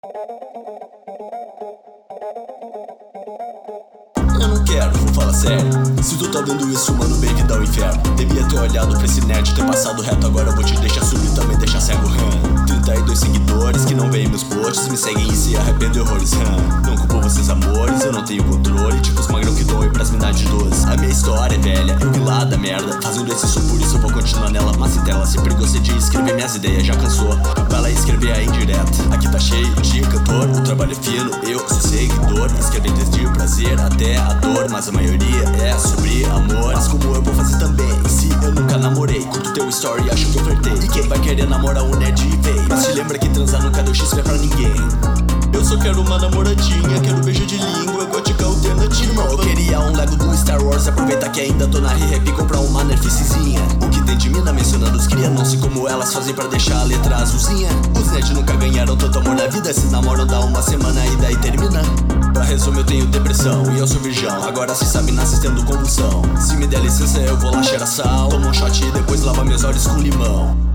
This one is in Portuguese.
Eu não quero, vou falar sério. Se tu tá vendo isso, mano, bem que dá o inferno. Devia ter olhado pra esse nerd, ter passado reto. Agora eu vou te deixar subir, também deixar cego. 32 seguidores que não veem meus posts, me seguem e se arrependem horrores. Não culpo vocês, amores, eu não tenho controle. Tipo os magrão que doem pras minas de 12. A minha história é velha, eu vi lá da merda. Fazendo esse som, por isso eu vou continuar nela. Mas se tela, sempre gostei de escrever minhas ideias, já cansou. Vai lá escrever a indireta. Aqui tá cheio de cantor, o trabalho é fino, eu sou seguidor. Escrever desde o prazer até a dor, mas a maioria é sobre amor. Mas como eu vou fazer também, se eu nunca namorei? Curto teu story, acho que eu flertei. E quem vai querer namorar um nerd veio? Mas te lembra que transar nunca deu XP pra ninguém. Eu só quero uma namoradinha, quero beijo de língua, gótica alternativa. Irmão, eu queria um Lego do Star Wars. Aproveita que ainda tô na re-rap e comprar uma nerficezinha. O que tem de mina mencionando os cria, não sei como elas fazem pra deixar a letra azulzinha. Os nerds nunca ganharam tanto amor na vida. Se namoram dá uma semana e daí termina. Pra resumir, eu tenho depressão e eu sou virgão. Agora cê sabe, nasce tendo convulsão. Se me der licença eu vou lá cheirar sal. Toma um shot e depois lava meus olhos com limão.